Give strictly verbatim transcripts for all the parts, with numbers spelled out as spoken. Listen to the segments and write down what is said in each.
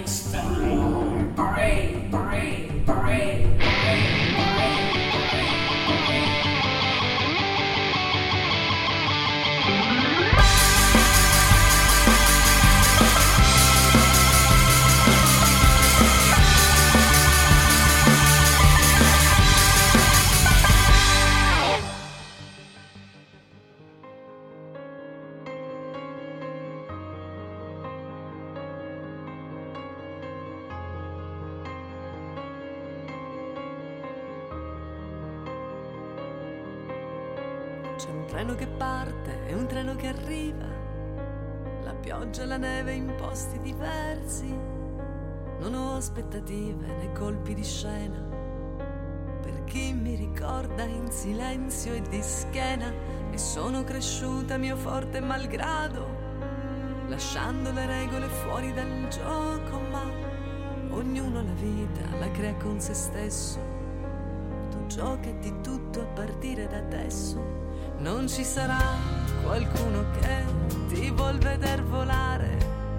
C'è un treno che parte e un treno che arriva, la pioggia e la neve in posti diversi. Non ho aspettative né colpi di scena per chi mi ricorda in silenzio e di schiena. E sono cresciuta mio forte malgrado, lasciando le regole fuori dal gioco, ma ognuno la vita la crea con se stesso. Tu gioca di tutto a partire da adesso. Non ci sarà qualcuno che ti vuol veder volare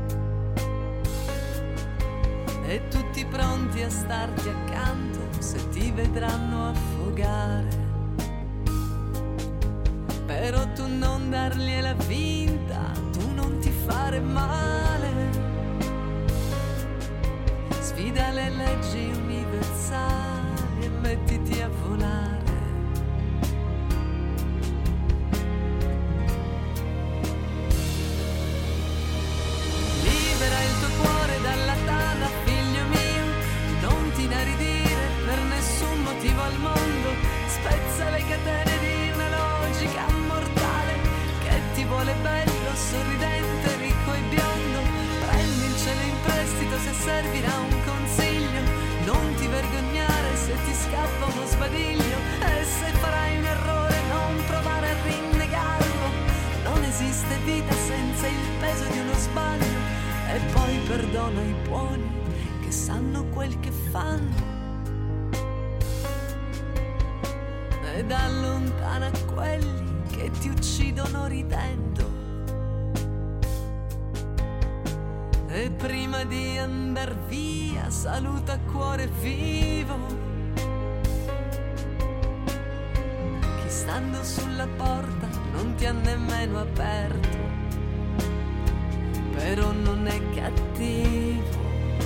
e tutti pronti a starti accanto se ti vedranno affogare. Però tu non dargliela vinta, tu non ti fare male. Sfida le leggi universali e mettiti a volare. Al mondo, spezza le catene di una logica mortale che ti vuole bello, sorridente, ricco e biondo. Prendi il cielo in prestito se servirà un consiglio. Non ti vergognare se ti scappa uno sbadiglio. E se farai un errore non provare a rinnegarlo. Non esiste vita senza il peso di uno sbaglio. E poi perdona i buoni che sanno quel che fanno ed allontana quelli che ti uccidono ridendo. E prima di andar via saluta cuore vivo chi stando sulla porta non ti ha nemmeno aperto, però non è cattivo.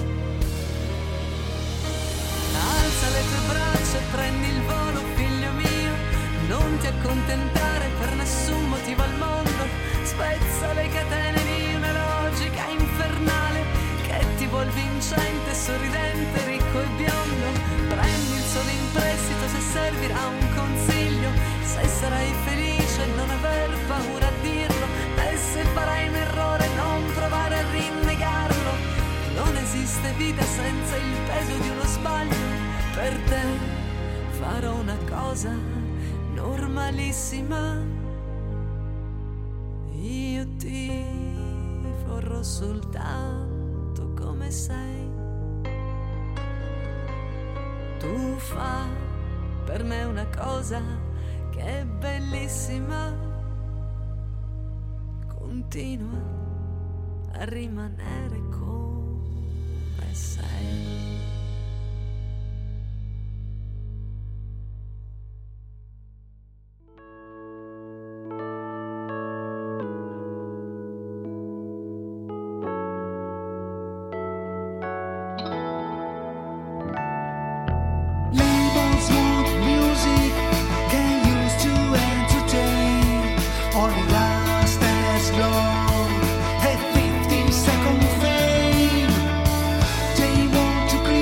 Alza le tue braccia e prendi il volo, figlio mio. Non ti accontentare per nessun motivo al mondo. Spezza le catene di una logica infernale che ti vuol vincente, sorridente, ricco e biondo. Prendi il sole in prestito se servirà un consiglio. Se sarai felice non aver paura a dirlo. E se farai un errore non provare a rinnegarlo. Non esiste vita senza il peso di uno sbaglio. Per te farò una cosa normalissima, io ti vorrò soltanto come sei. Tu fa per me una cosa che è bellissima, continua a rimanere come sei. To create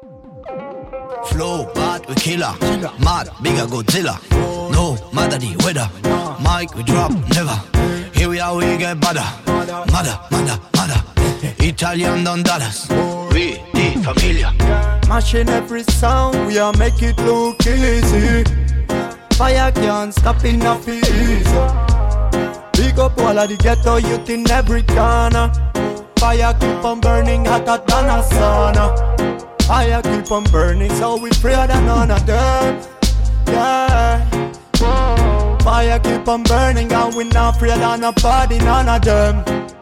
Flow, bad, we killer. Mad, bigger Godzilla. No matter the weather. Mic, we drop, never. Here we are, we get badder. Mother, mother, mother. Italian Don Dallas. We, the familia. Mashing every sound, we are make it look easy. Fire can't stop enough easy. Big up all of the ghetto youth in every corner. Fire keep on burning hotter than a sauna. Fire keep on burning, so we pray that none of them. Yeah. Fire keep on burning, and we not afraid of nobody, none of them.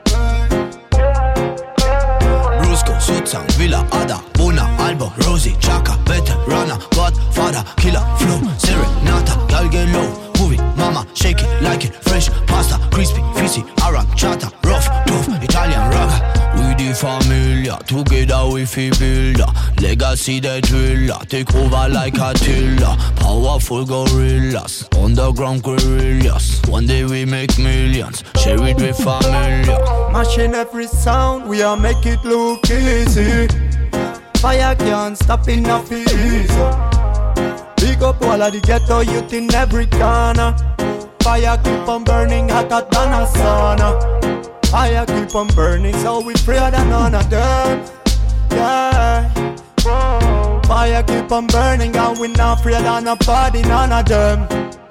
Brusco, Suzanne, Villa, Ada, Buna, Albo, Rosie, Chaka, Veterana, Godfather, Killer, Flow, Serenata, girl get low, movie, mama, shake it, like it, fresh pasta, crispy, fizzy, aranciata, rough, tough, Italian rocker. We the familia, together we feel builder. Legacy the driller, take over like Attila. Powerful gorillas, underground guerrillas. One day we make millions, share it with familia. Mashing every sound, we are make it look easy. Fire can't stop enough easy. Big up all of the ghetto youth in every corner. Fire keep on burning hotter than a sauna. Fire keep on burning, so we pray that none of them. Yeah. Fire keep on burning, and we not afraid of nobody, none of them.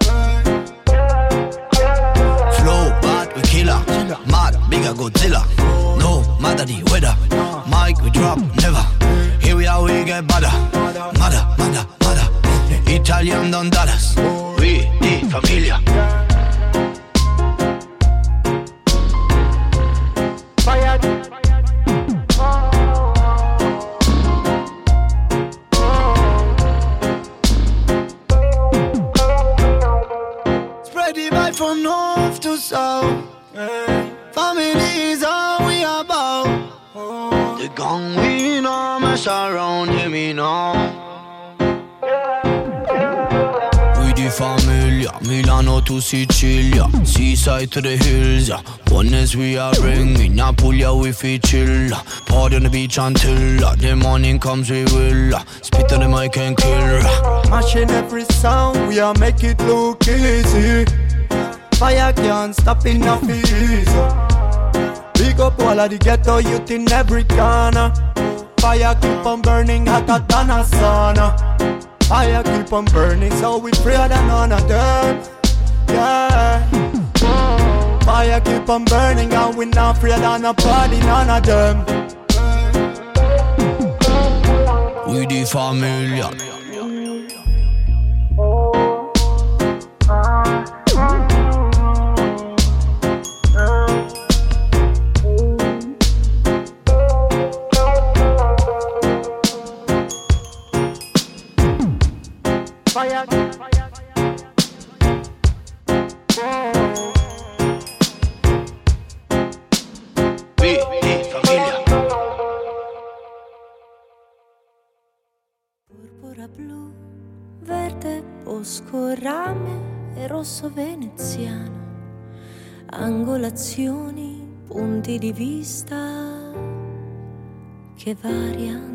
Flow, bad, we killer. Mad, bigger Godzilla. No matter the weather. Mic, we drop, never. Here we are, we get badder. Mother, mother, mother. Italian Don Dallas. We, the familia. Fire. Spread the vibe from north to south. Hey. Family is all we about. Oh. The gang we know mess around, hear me now. We the familia, Milano to Sicilia, seaside to the hills, yeah. Oneness we are bringing, Apulia we feel chill. Party on the beach until the morning comes we will. Spit on the mic and kill. Mashing every sound, we are make it look easy. Fire can't stop enough easy. Big up all of the ghetto youth in every corner. Fire keep on burning hotter than a sauna. Fire keep on burning, so we pray that none of them. Yeah. Fire keep on burning, and we not afraid of nobody, none of them. We the familia. Fire. We the familia. Purpura blu, verde bosco, rame e rosso veneziano. Angolazioni, punti di vista che variano.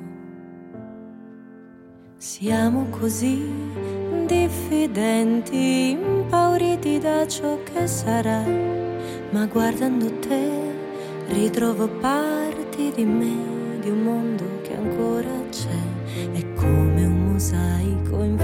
Siamo così diffidenti, impauriti da ciò che sarà, ma guardando te ritrovo parti di me, di un mondo che ancora c'è, è come un mosaico in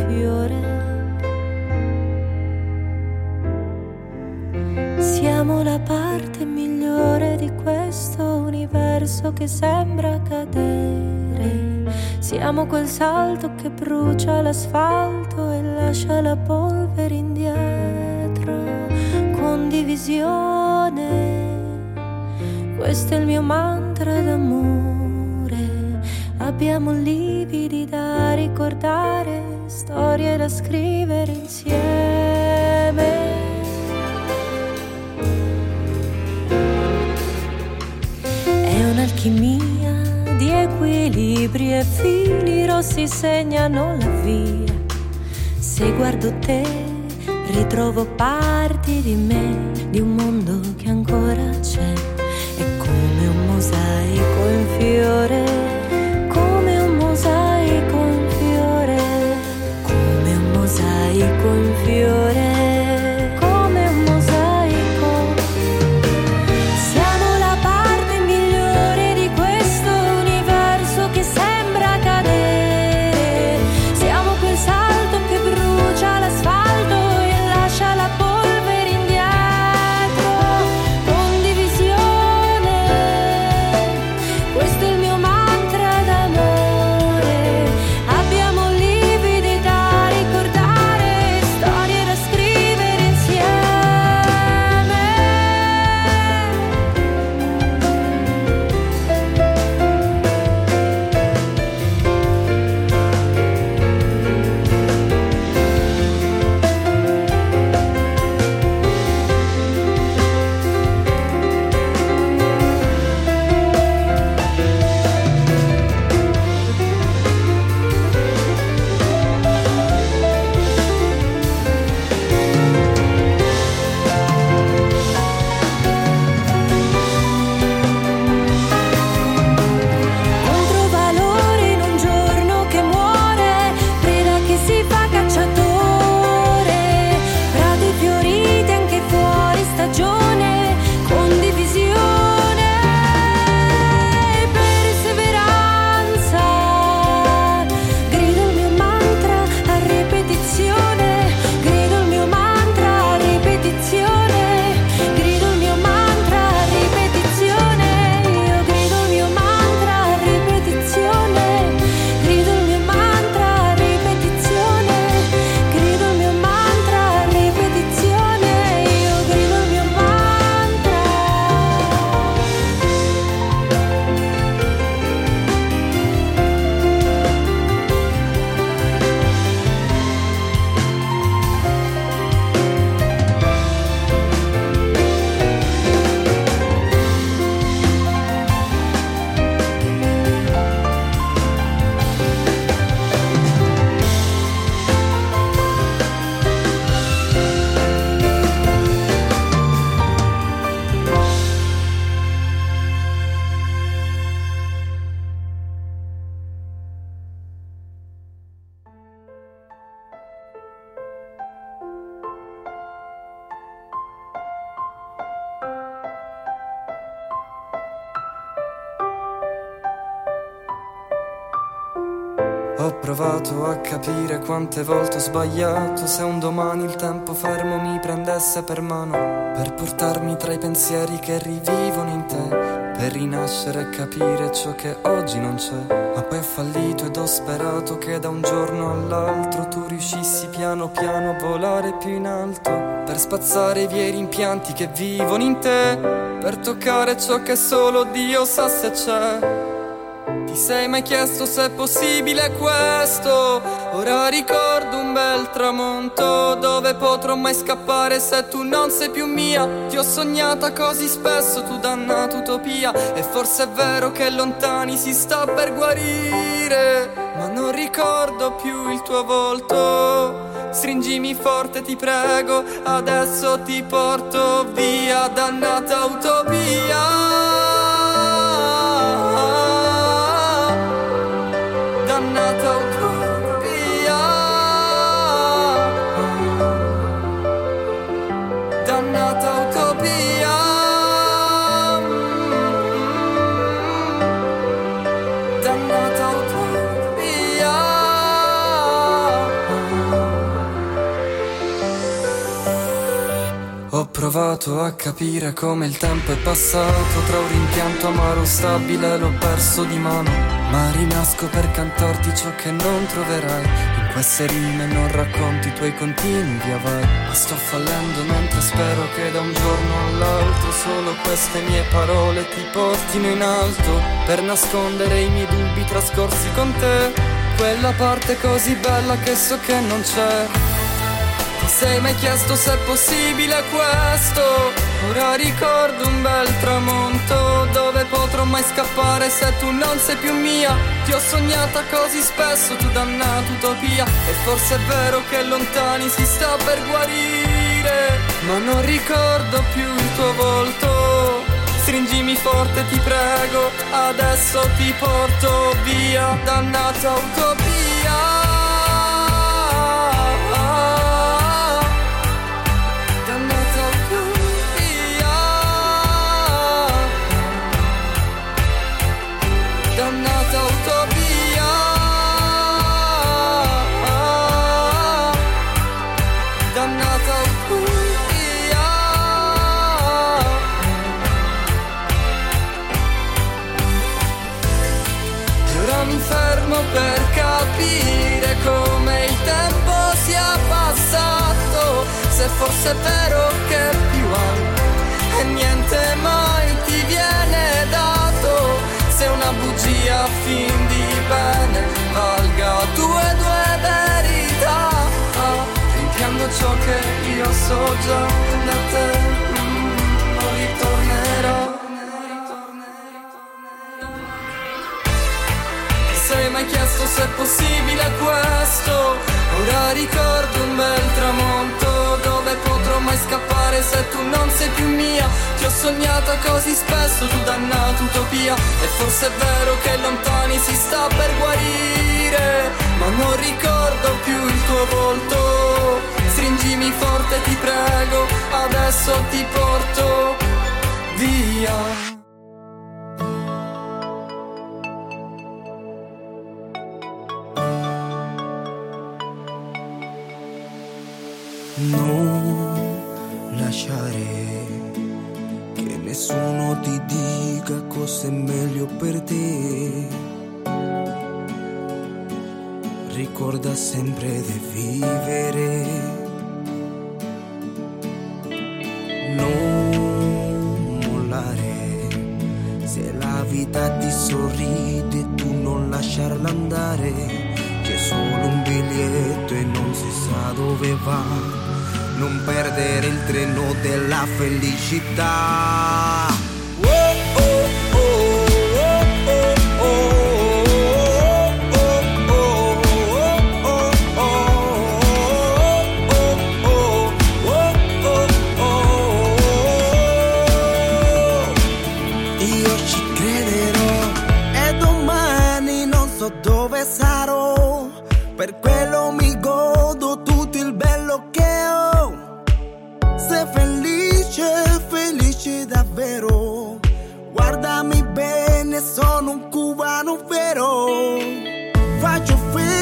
fiore. Siamo la parte migliore di questo universo che sembra cadere. Siamo quel salto che brucia l'asfalto e lascia la polvere indietro. Condivisione, questo è il mio mantra d'amore. Abbiamo lividi da ricordare, storie da scrivere insieme. È un'alchimia di equilibri e fili rossi segnano la via. Se guardo te ritrovo parti di me, di un mondo che ancora c'è. È come un mosaico in fiore, come un mosaico Ho provato a capire quante volte ho sbagliato. Se un domani il tempo fermo mi prendesse per mano, per portarmi tra i pensieri che rivivono in te, per rinascere e capire ciò che oggi non c'è. Ma poi ho fallito ed ho sperato che da un giorno all'altro tu riuscissi piano piano a volare più in alto, per spazzare via i rimpianti che vivono in te, per toccare ciò che solo Dio sa se c'è. Ti sei mai chiesto se è possibile questo? Ora ricordo un bel tramonto. Dove potrò mai scappare se tu non sei più mia? Ti ho sognata così spesso, tu dannata utopia. E forse è vero che lontani si sta per guarire, ma non ricordo più il tuo volto. Stringimi forte ti prego, adesso ti porto via, dannata utopia. Dannata utopia, dannata utopia, dannata utopia. Ho provato a capire come il tempo è passato, tra un rimpianto amaro stabile l'ho perso di mano, ma rinasco per cantarti ciò che non troverai. In queste rime non racconti i tuoi continui via vai, ma sto fallendo mentre spero che da un giorno all'altro solo queste mie parole ti portino in alto, per nascondere i miei dubbi trascorsi con te, quella parte così bella che so che non c'è. Ti sei mai chiesto se è possibile questo? Ora ricordo un bel tramonto. Dove potrò mai scappare se tu non sei più mia? Ti ho sognata così spesso, tu dannata utopia. E forse è vero che lontani si sta per guarire, ma non ricordo più il tuo volto. Stringimi forte ti prego, adesso ti porto via, dannata utopia. Dannata utopia, dannata utopia. E ora mi fermo per capire come il tempo sia passato, se forse è vero che più hai e niente mai ti viene dato, se una bugia a fin di bene valga due due verità. Ah, rimpiango ciò che io so già, da te mm, non ritornerò. Ti sei mai chiesto se è possibile questo? Ora ricordo un bel tramonto. Dove potrò mai scappare se tu non sei più mia? Ti ho sognata così spesso, tu dannata utopia. E forse è vero che lontani si sta per guarire, ma non ricordo più il tuo volto. Stringimi forte ti prego, adesso ti porto via. Non lasciare che nessuno ti dica cosa è meglio per te. Ricorda sempre di vivere. Non mollare. Se la vita ti sorride, tu non lasciarla andare. C'è solo un biglietto e non si sa dove va. Non perdere il treno della felicità. Oh, oh, oh, oh, oh. Io ci crederò e domani non so dove sarò. Per quello mi godo tutto il bello che ho. Sei felice, felice davvero. Guardami bene, sono un cubano vero. Faccio felice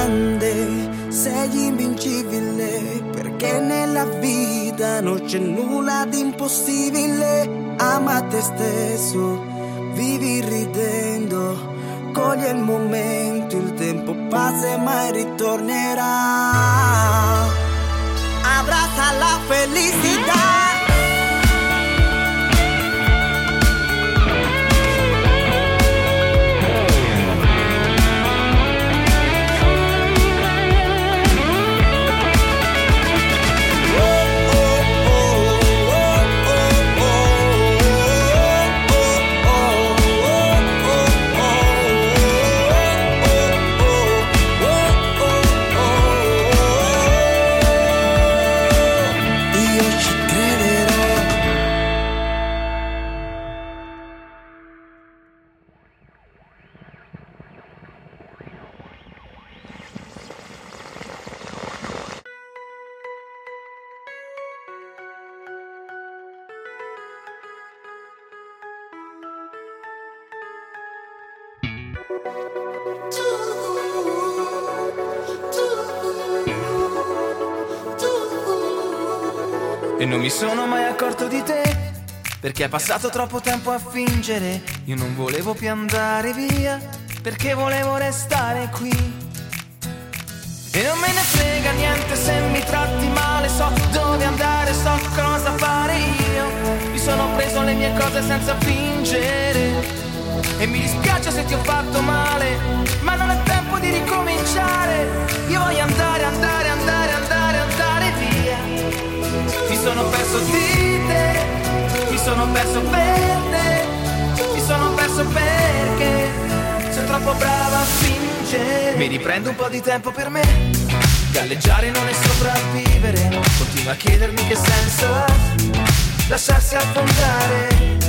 grande, sei invincibile, perché nella vita non c'è nulla di impossibile. Ama te stesso, vivi ridendo, cogli il momento, il tempo passa e mai ritornerà. Abbraccia la felicità. E non mi sono mai accorto di te, perché è passato troppo tempo a fingere. Io non volevo più andare via, perché volevo restare qui. E non me ne frega niente se mi tratti male, so dove andare, so cosa fare io. Mi sono preso le mie cose senza fingere, e mi dispiace se ti ho fatto male, ma non è tempo di ricominciare. Io voglio andare, andare, andare, andare, andare via. Mi sono perso di te, mi sono perso per te, mi sono perso perché sei troppo brava a fingere. Mi riprendo un po' di tempo per me, galleggiare non è sopravvivere. Continua a chiedermi che senso ha lasciarsi affondare.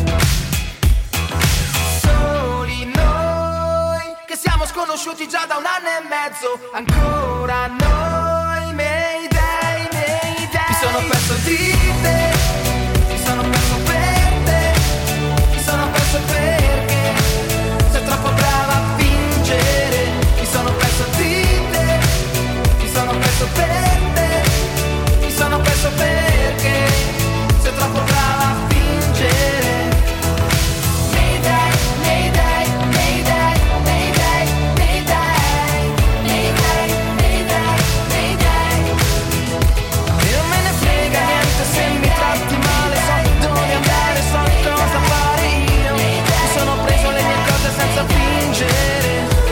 Soli noi, che siamo sconosciuti già da un anno e mezzo. Ancora noi, Mayday, Mayday. Mi sono perso di te, mi sono perso per te, mi sono perso perché sei troppo brava a fingere. Mi sono perso di te, mi sono perso per te, mi sono perso perché sei troppo brava a fingere. Mayday, Mayday, Mayday, Mayday, Mayday, Mayday, Mayday, Mayday. E non me ne frega niente se mi tratti male, so dove andare, so cosa fare io. Mi sono preso le mie cose senza fingere.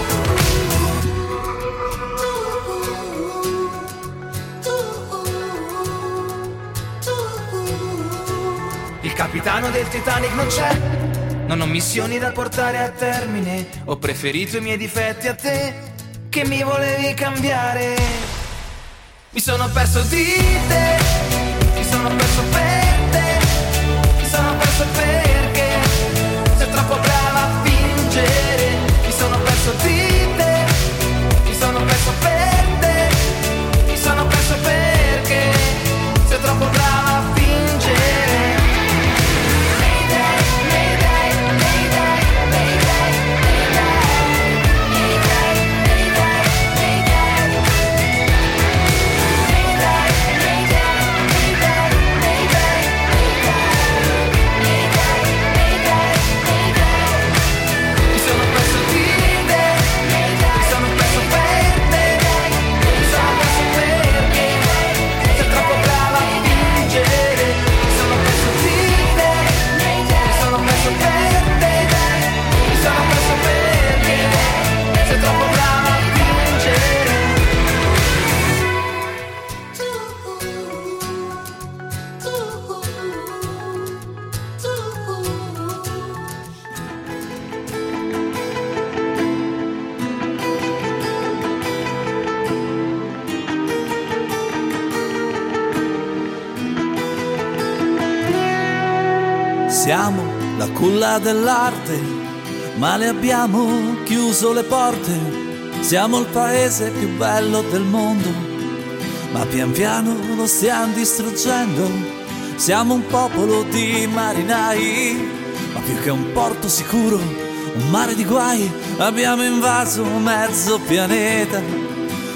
Il capitano del Titanic non c'è, non ho missioni da portare a termine. Ho preferito i miei difetti a te, che mi volevi cambiare. Mi sono perso di te, mi sono perso per te, mi sono perso perché sei troppo brava a fingere. Mi sono perso di te, mi sono perso per te, mi sono perso perché sei troppo brava a fingere. Siamo la culla dell'arte, ma le abbiamo chiuso le porte. Siamo il paese più bello del mondo, ma pian piano lo stiamo distruggendo. Siamo un popolo di marinai, ma più che un porto sicuro, un mare di guai. Abbiamo invaso mezzo pianeta,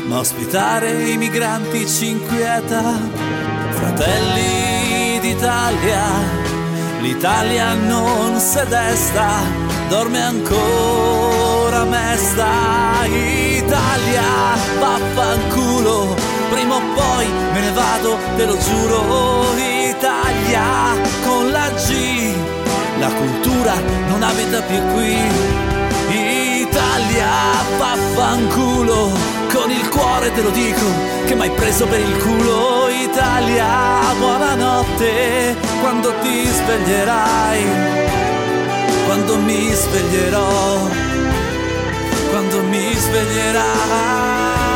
ma ospitare i migranti ci inquieta. Fratelli d'Italia, l'Italia non se desta, dorme ancora mesta. Italia, vaffanculo, prima o poi me ne vado, te lo giuro. Italia, con la G, la cultura non abita più qui. Italia, vaffanculo, con il cuore te lo dico, che m'hai preso per il culo. Italia, buonanotte, quando ti sveglierai, quando mi sveglierò, quando mi sveglierai.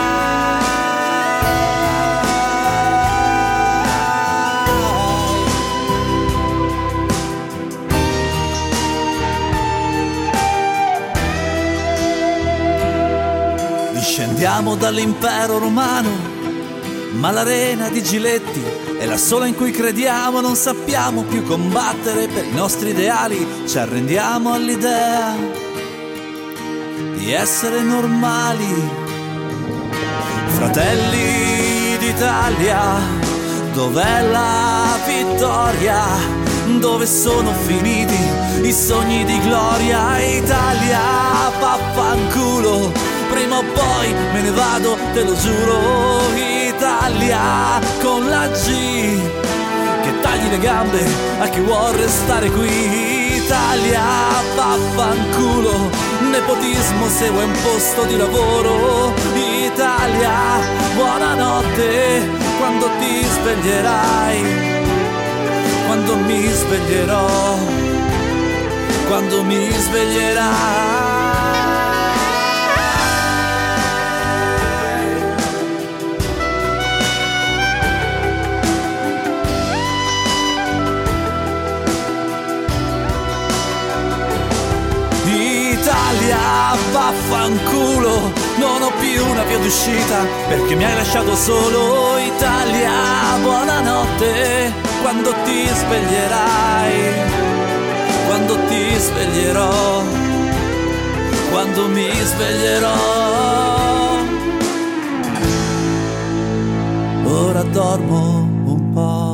Discendiamo dall'impero romano, ma l'arena di Giletti è la sola in cui crediamo. Non sappiamo più combattere per i nostri ideali, ci arrendiamo all'idea di essere normali. Fratelli d'Italia, dov'è la vittoria? Dove sono finiti i sogni di gloria? Italia, vaffanculo, prima o poi me ne vado, te lo giuro. Italia, con la G, che tagli le gambe a chi vuol restare qui. Italia, vaffanculo, nepotismo segue un posto di lavoro. Italia, buonanotte, quando ti sveglierai, quando mi sveglierò, quando mi sveglierai. Italia, vaffanculo, non ho più una via d'uscita perché mi hai lasciato solo. Italia, buonanotte, quando ti sveglierai, quando ti sveglierò, quando mi sveglierò. Ora dormo un po'.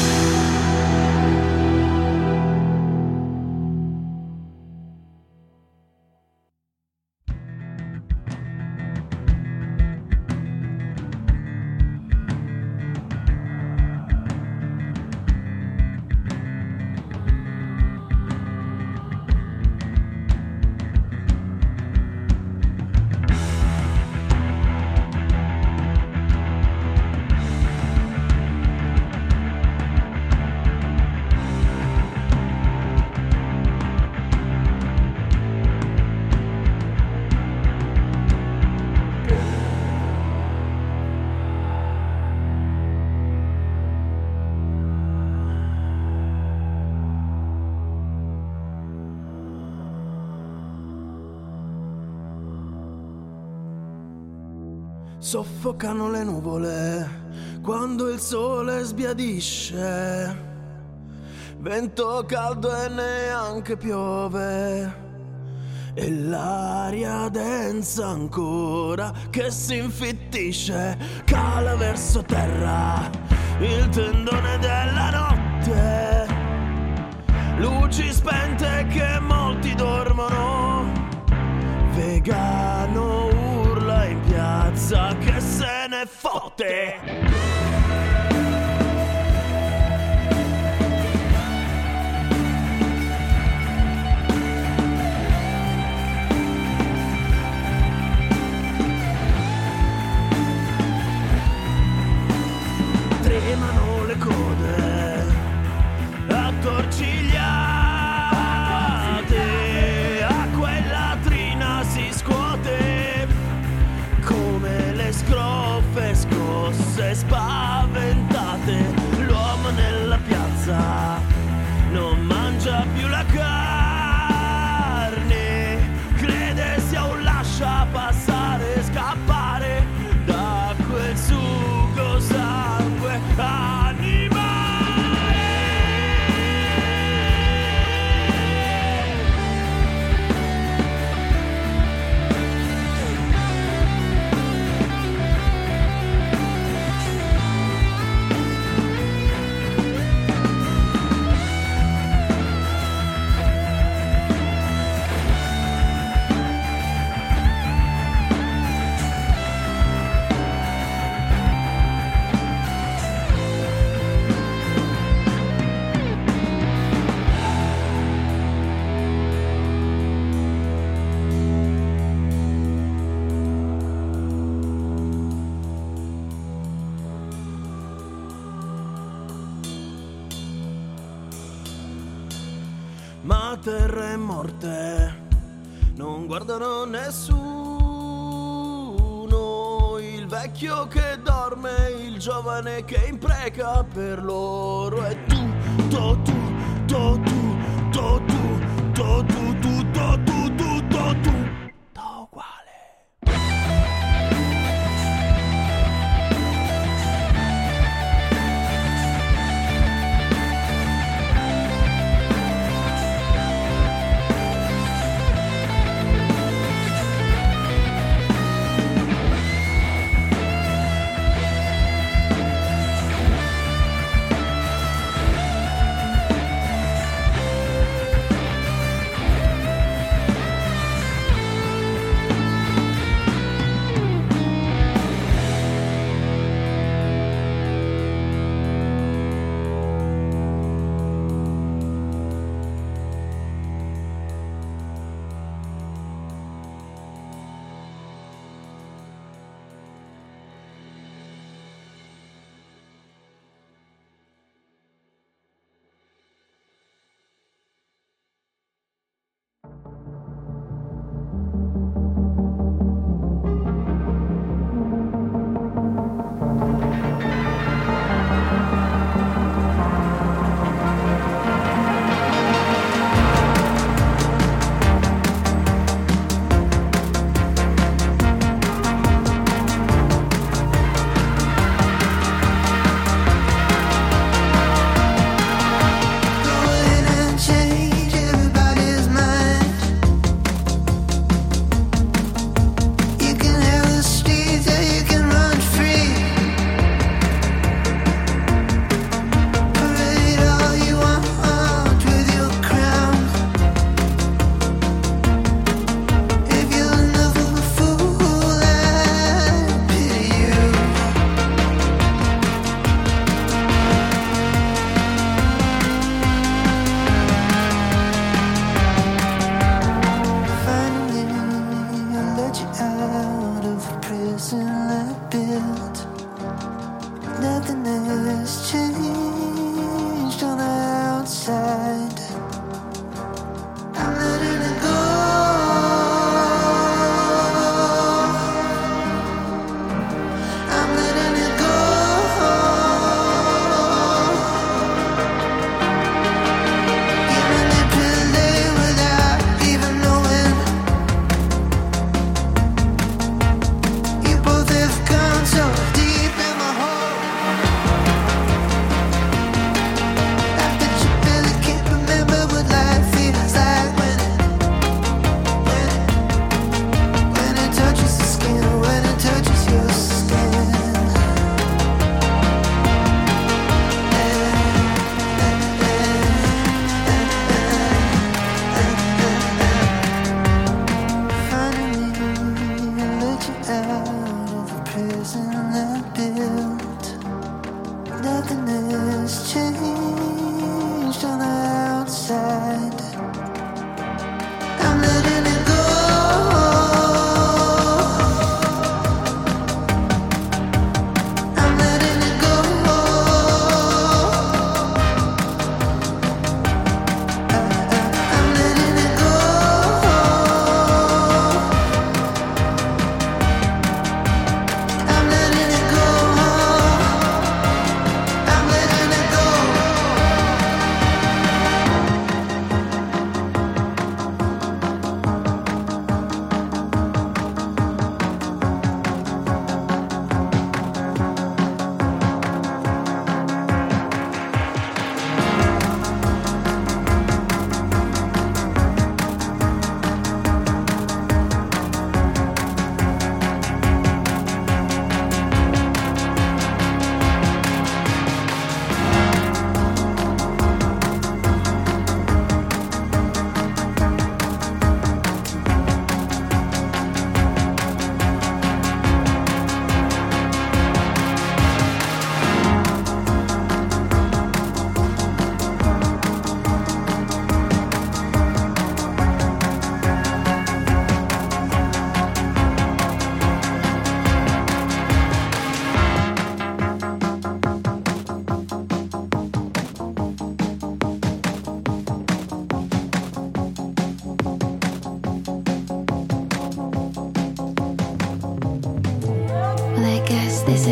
Soffocano le nuvole quando il sole sbiadisce, vento caldo e neanche piove, e l'aria densa ancora che si infittisce. Cala verso terra il tendone della notte, luci spente che molti dormono. Vegano urla in piazza che se ne fotte. Tremano le code attorcigliate, acqua e latrina si scuote come le scroffe scosse. ma terra e morte non guardano nessuno. Il vecchio che dorme, il giovane che impreca per loro. E tu, tu, tu, tu, tu, tu, tu, tu, tu, tu, tu, tu, tu, tu, tu.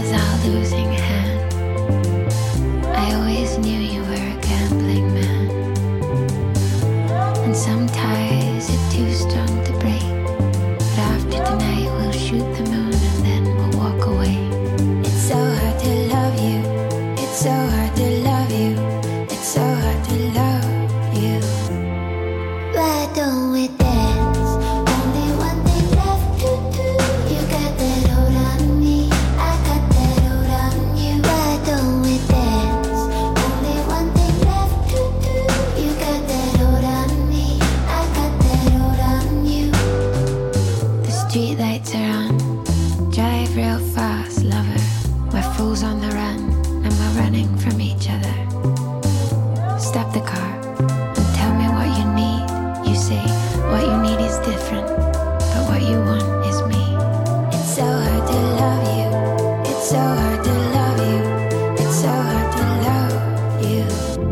is our losing hand. I always knew you were a gambling man, and some ties are too strong to break. But after tonight we'll shoot the moon and then we'll walk away. It's so hard to love you, it's so hard to love you, it's so hard to love you. Why don't we dance? Only one thing left to do. You got that hold on me, I got that hold on you. Why don't we dance? Only one thing left to do. You got that hold on me, I got that hold on you. The street lights are on. Drive real fast, lover. We're fools on the run, and we're running from each other. Stop the car and tell me what you need. You say what you need is different, but what you want is me. It's so hard to love you, it's so hard to love you, it's so hard to love you.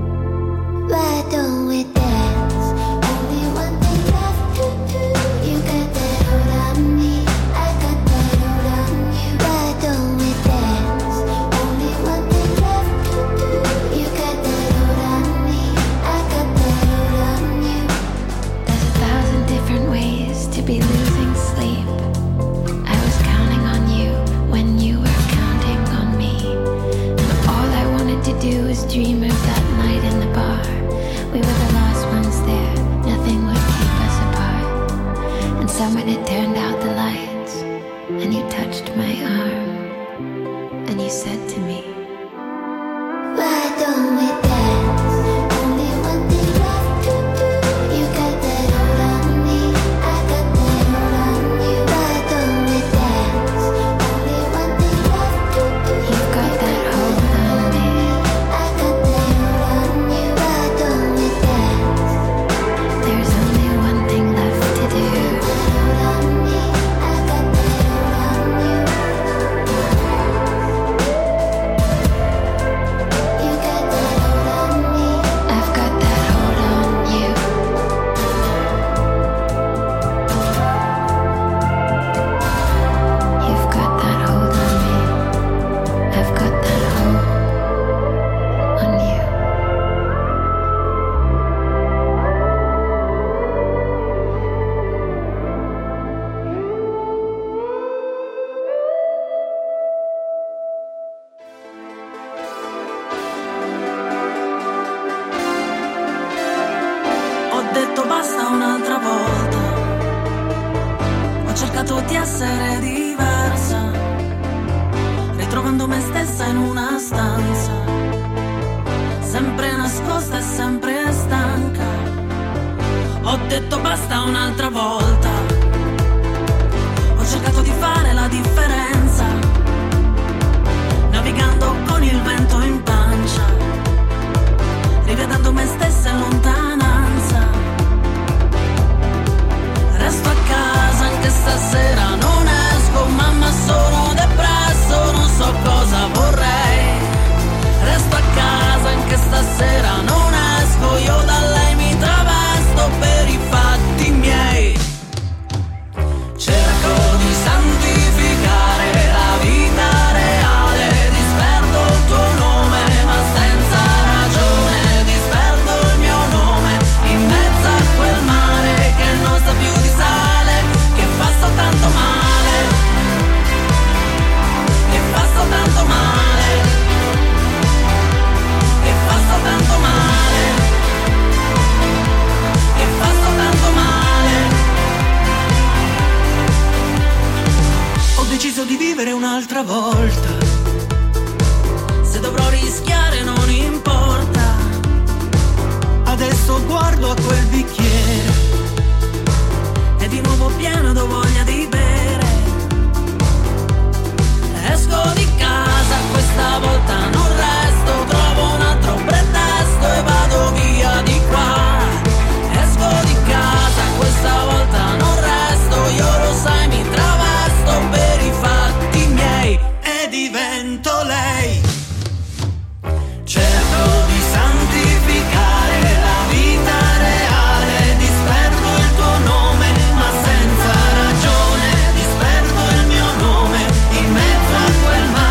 Why don't we dance? Only one thing left to do. You got that hold on me, I got that hold on you. Why don't we dance? Only one thing left to do. You got that hold on me, I got that hold on you. There's a thousand different ways to be losing sleep. I was counting on you when you were counting on me, and all I wanted to do was dream of that night in the bar. We were the last ones there, nothing would keep us apart. And someone had turned out the lights, and you touched my arm, and you said to me, why don't we dance? Only one thing left to do. You got that hold on me, I got that hold on you. Why don't we dance? Only one thing left to do. You've got that hold on me, I got that hold on you. Why don't we dance? There's only one thing left to do. Hold on me, I got that hold on you. You got that hold on me, I've got that hold on you. You've got that hold on me, I've got that hold on you. Ho detto basta un'altra volta. Ho cercato di essere diversa, ritrovando me stessa in una stanza, sempre nascosta e sempre stanca. Ho detto basta un'altra volta. Ho cercato di fare la differenza, navigando con il vento in pancia, rivedendo me stessa in lontananza. Resto a casa anche stasera, non esco, mamma sono depresso, non so cosa vorrei. Resto a casa anche stasera, non esco, io da lei mi travesto per i fatti miei. Cerco di santificare la vita reale, disperdo il tuo nome ma senza ragione, disperdo il mio nome in mezzo a quel mare che non sa più di sale, che fa soltanto male, che fa soltanto male, che fa soltanto male, che fa soltanto male. Ho deciso di vivere un'altra volta, se dovrò rischiare non importa. Adesso guardo a quel bicchiere, è di nuovo pieno, ho voglia di bere. Esco di casa, questa volta non resto, trovo un altro pretesto e vado via di qua. Esco di casa, questa volta non resto, io lo sai mi travesto per i fatti miei e divento lei. Cerco di santificare la vita reale, disperdo il tuo nome ma senza ragione, disperdo il mio nome in mezzo a quel mare.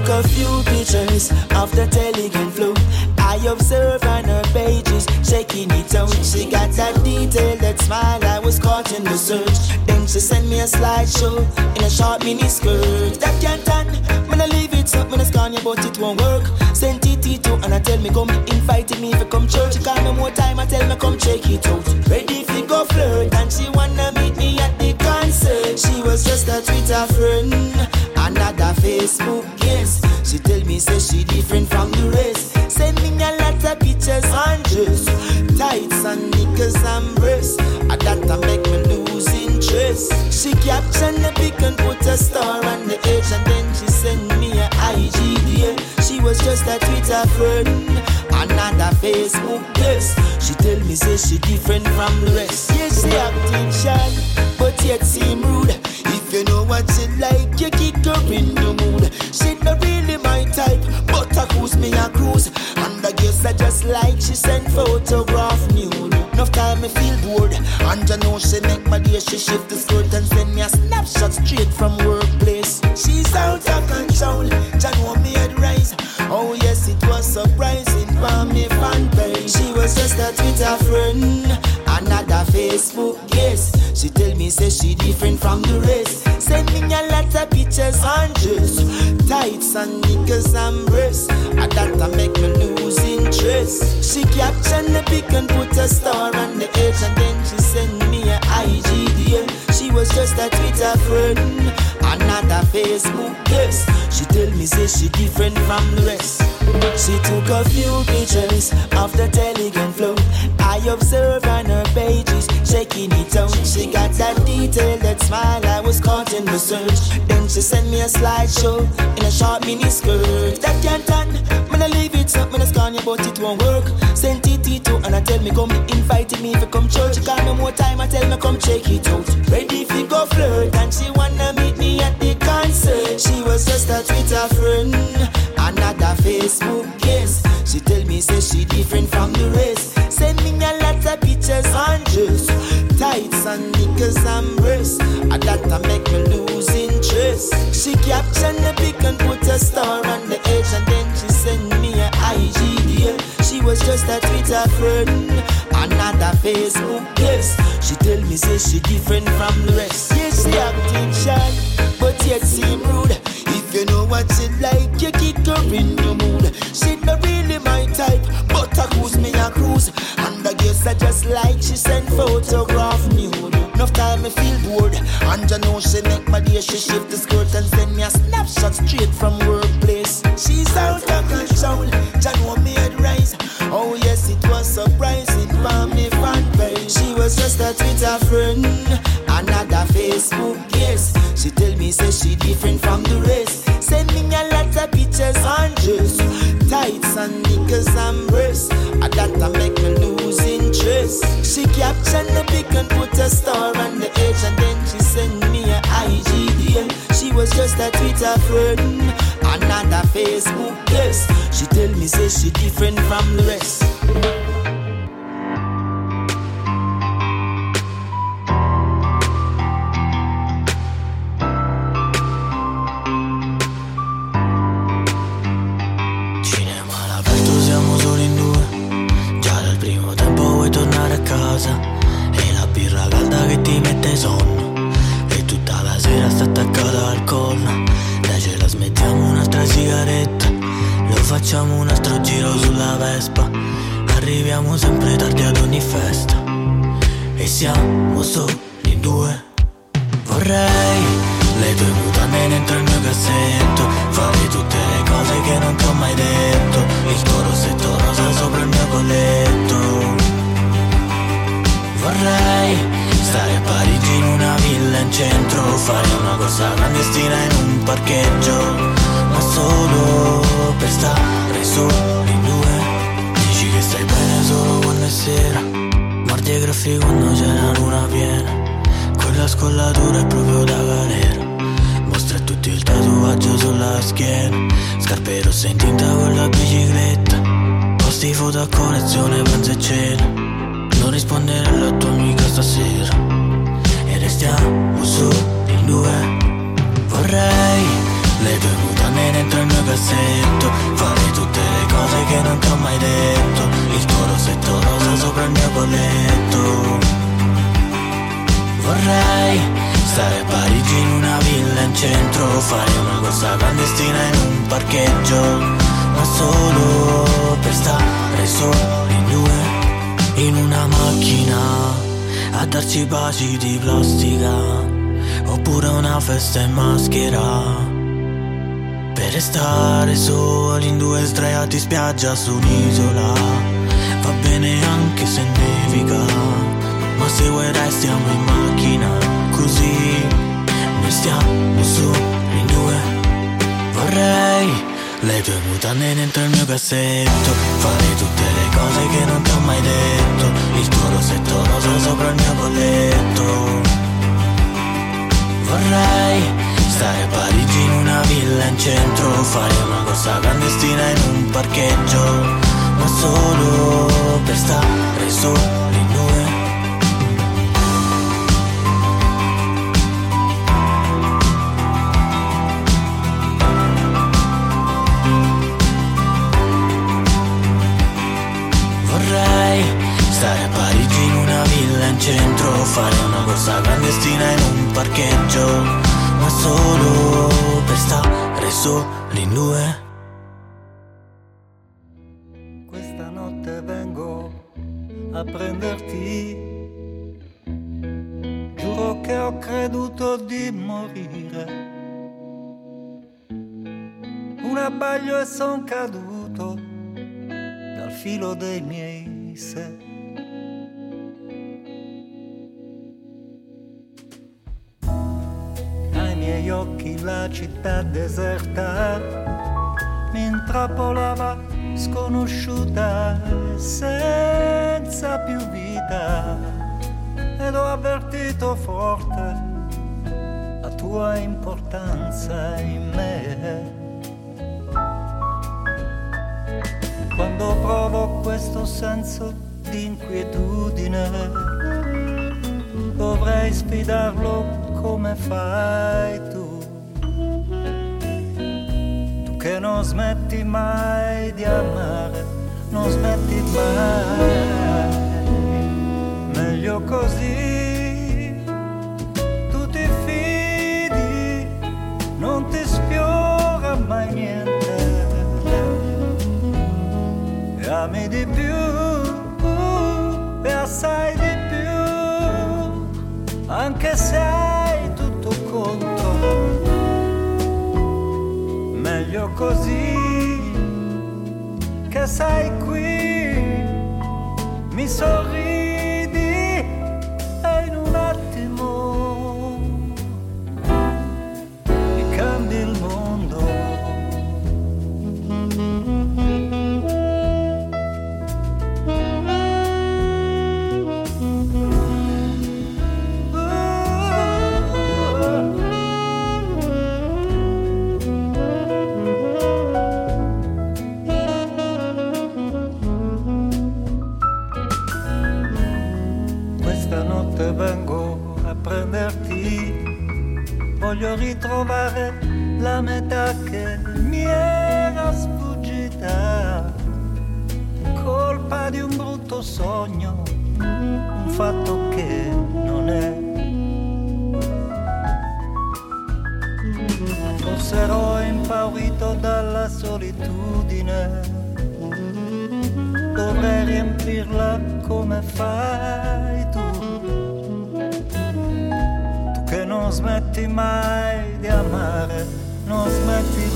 took a few pictures of the Telegram flow. I observe on her pages, shaking it out. She got that detail, that smile, I was caught in the search. Then she sent me a slideshow in a short mini skirt. That can't done, when I leave it up, when I scan you, but it won't work. Sent it to and I tell me come, invited me to come church. She call me more time, I tell me come check it out. Ready if you go flirt, and she wanna meet me at the concert. She was just a Twitter friend, another Facebook, yes. She tell me say she different from the rest. Send me a lot of pictures on dress, tights and knickers and breasts. And that I make me lose interest. She caption the pic and put a star on the edge, and then she send me a I G D M. She was just a Twitter friend, another Facebook, yes. She tell me say she different from the rest. Yes, she acting shy, but yet seem rude. If you know what she like, you kick her in the mood. She not really my type, but I cruise me a cruise. And I guess I just like she send photograph nude. Enough time I feel bored, and I know she make my day. She shift the skirt and send me a snapshot straight from workplace. She's out of control, I know me head rise. Oh yes, it was surprising for me fan page. She was just a Twitter friend, another Facebook, yes. She tell me say she different from the rest. Send me a lot of pictures on dress, tights and knickers and breasts. And that I make me lose interest. She caption the pic and put a star on the edge, and then she send me a I G D M. She was just a Twitter friend, another Facebook, yes. She tell me say she different from the rest. She took a few pictures of the Telegram flow. I observe on her pages, checking it out. She got that detail, that smile, I was caught in the search. Then she sent me a slideshow in a short mini skirt. That can't done, when I leave it up, when I scan you, but it won't work. Sent it to and I tell me come, invited me to come church. She call me more time, I tell me come check it out. Ready if you go flirt, and she wanna meet me at the concert. She was just a Twitter friend, another Facebook, yes. She tell me say she different from the rest. Send me a lot of pictures on dress, tights and knickers and breasts. And that I make me lose interest. She caption the pic and put a star on the edge, and then she send me a I G D M. She was just a Twitter friend, another Facebook, yes. She tell me say she different from the rest. Yes, she acting shy, but yet seem rude. If you know what she like, you kick her in the mood. She not really my type, but I cruise me a cruise. And I guess I just like she send photograph nude. Enough time I feel bored, and I know she make my day. She shift the skirt and send me a snapshot straight from workplace. She's out of control, I know me head rise. Oh yes, it was surprising for me fan page. She was just a Twitter friend, another Facebook, yes. She tell me say she different from the rest. Send me a lot of pictures on dress, tights and knickers and breasts. And that I make me lose interest. She caption the pic and put a star on the edge, and then she send me a I G D M. She was just a Twitter friend, another Facebook, yes. She tell me say she different from the rest. E la birra calda che ti mette sonno, e tutta la sera sta attaccata al collo. Dai, ce la smettiamo un'altra sigaretta, lo facciamo un altro giro sulla Vespa. Arriviamo sempre tardi ad ogni festa, e siamo soli in due. Vorrei le tue mutande dentro il mio cassetto, fare tutte le cose che non ti ho mai detto, il tuo rossetto rosa sopra il mio colletto. Vorrei stare a Parigi in una villa in centro, fare una corsa clandestina in un parcheggio, ma solo per stare soli in due. Dici che stai bene solo quando è sera, mordi e graffi quando c'è la luna piena. Quella scollatura è proprio da galera, mostra tutto il tatuaggio sulla schiena, scarpe rosse in tinta con la bicicletta, posti foto a collezione, pranzo e cena. Non rispondere alla tua amica stasera, e restiamo soli in due. Vorrei le tue mutande dentro il mio cassetto, Vorrei stare a Parigi in una villa in centro, fare una corsa clandestina in un parcheggio, ma solo per stare soli in due, in una macchina, a darci baci di plastica, oppure una festa in maschera, per restare soli in due sdraiati spiaggia su un'isola. Va bene anche se nevica, ma se vuoi restiamo in macchina, così noi stiamo su in due. Vorrei le tue mutande dentro il mio cassetto, fare tutte le cose che non ti ho mai detto, il tuo rossetto rosa sopra il mio colletto. Vorrei stare a Parigi in una villa in centro, fare una corsa clandestina in un parcheggio, ma solo per stare soli in due. Vorrei stare a Parigi in una villa in centro, fare una corsa clandestina in un parcheggio, ma solo per stare soli in due. Questa notte vengo a prenderti, giuro che ho creduto di morire, un abbaglio e son caduto dal filo dei miei sé. Ai miei occhi la città deserta mi intrappolava sconosciuta e senza più vita, ed ho avvertito forte la tua importanza in me. Quando provo questo senso di inquietudine, dovrei sfidarlo come fai tu, tu che non smetti mai di amare, non smetti mai, meglio così, tu ti fidi, non ti sfiora mai niente, e ami di più, e assai di più, anche se hai tutto contro, meglio così, che sei qui, mi sorridi e in un attimo mi cambi il mondo. Vengo a prenderti, voglio ritrovare la metà che mi era sfuggita, colpa di un brutto sogno, un fatto che non è. Forse ero impaurito dalla solitudine, dovrei riempirla come fai tu, non smetti mai di amare, non smetti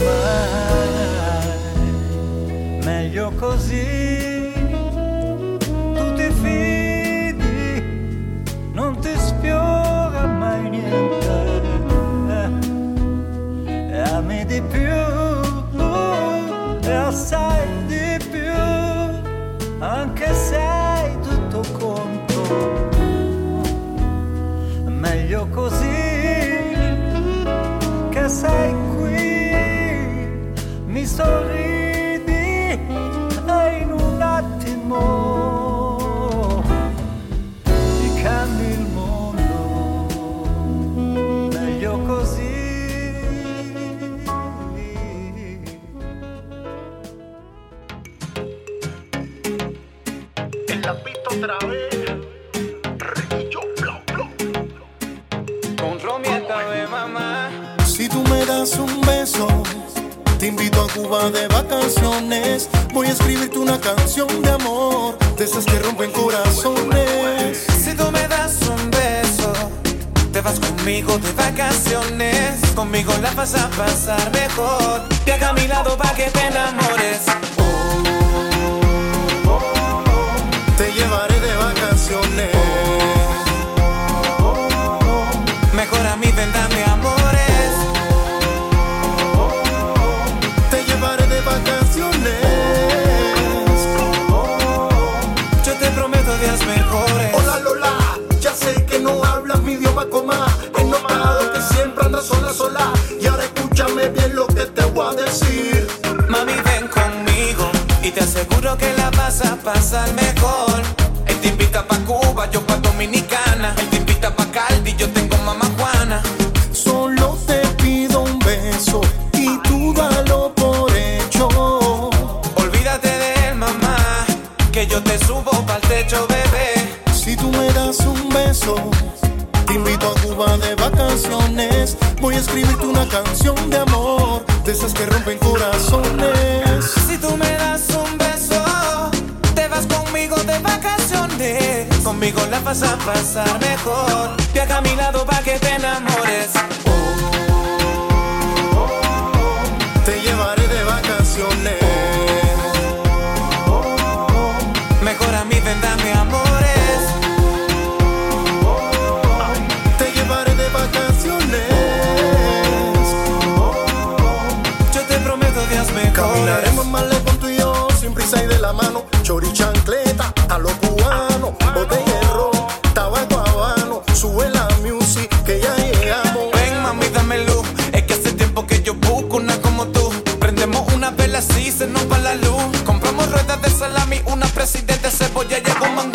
mai, meglio così, tu ti fidi, non ti sfiora mai niente, e ami di più, e assai di più, anche se hai tutto contro, meglio così, che sei qui, mi sorridi e in un attimo mi cambi il mondo, meglio così. E la pista otra vez, Riquillo, bla, bla. contro mi tabé, mamá. Si tú me das un beso, te invito a Cuba de vacaciones. Voy a escribirte una canción de amor, de esas que rompen corazones. Si tú me das un beso, te vas conmigo de vacaciones. Conmigo la vas a pasar mejor. Viaja a mi lado pa' que te enamores. Oh, oh, oh, oh. Te llevaré de vacaciones. Oh, oh, oh, oh. Mejor a mi venda de amores. Oh, oh, oh. Te llevaré de vacaciones. Oh, oh, oh. Yo te prometo días mejores. Hola Lola, ya sé que no hablas mi idioma coma. He notado que siempre andas sola, sola. Y ahora escúchame bien lo que te voy a decir. Mami, ven conmigo y te aseguro que la vas a pasar mejor. Él te invita pa' Cuba, yo pa' Dominicana. Él te invita pa' Caldi, yo tengo mamá Juana. Solo te pido un beso y tú dalo por hecho. Olvídate de él, mamá, que yo te subo pa'l techo, bebé. Si tú me das un beso, te invito a Cuba de vacaciones. Voy a escribirte una canción de amor, de esas que rompen corazones. Si tú me das un beso, te vas conmigo de vacaciones. Conmigo la vas a pasar mejor. Viaja a mi lado pa' que te enamores. Oh, oh, oh, oh. Te llevaré de vacaciones. Oh, oh, oh. Mejor a mi venda de amores. Oh, oh, oh. Te llevaré de vacaciones. Oh, oh, oh. Yo te prometo días mejores. Caminaremos más lejos tú y yo, sin prisa y de la mano. Chori chancleta, a lo cubano. Botella de ron, tabaco habano. Sube la music, que ya llegamos. Ven mami, dame luz. Es que hace tiempo que yo busco una como tú. Prendemos una vela así, se nos va la luz. Compramos ruedas de salami, una presidente cebolla, llegó mangú.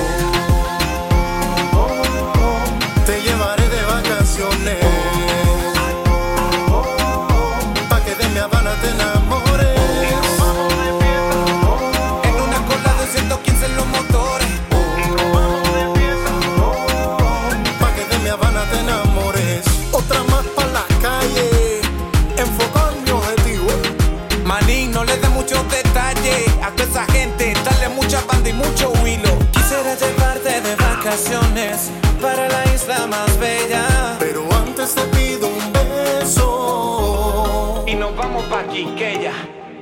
Oh, oh, oh. Te llevaré de vacaciones. Oh, oh, oh. Pa' que de mi Habana te enamores. En una cola de ciento quince en los motores. Pa' que de mi Habana te enamores. Otra más pa' la calle, enfocado en mi objetivo. Manín, no le dé muchos detalles a toda esa gente, dale mucha banda y mucho hilo. Quisiera llevarte de vacaciones para la isla más bella, pero antes te pido un beso y nos vamos pa' Quiqueya.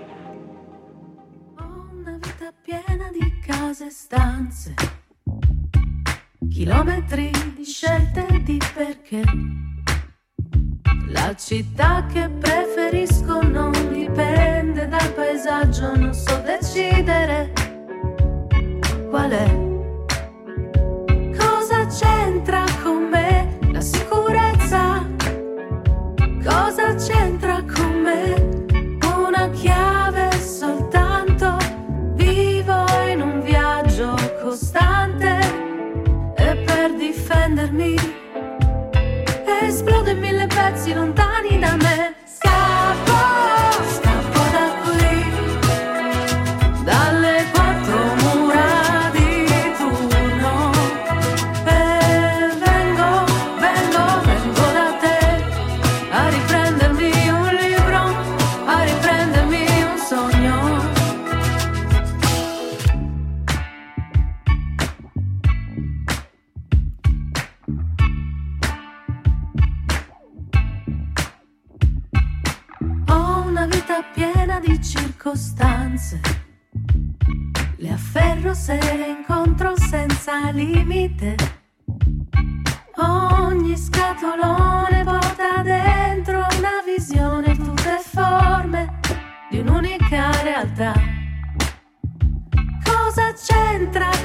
Ho una vita piena di case e stanze, chilometri di scelte e di perché. La città che preferisco non dipende dal paesaggio, non so decidere qual è. Cosa c'entra con me la sicurezza? Cosa c'entra con me una chiave soltanto? Vivo in un viaggio costante e per difendermi esplodo in mille pezzi lontani da me. Scappo, scappo da qui, dalle quattro mura di turno, e vengo, vengo, vengo da te a riprendermi un libro, a riprendermi un sogno. Piena di circostanze, le afferro se le incontro senza limite. Ogni scatolone porta dentro una visione, tutte forme di un'unica realtà. Cosa c'entra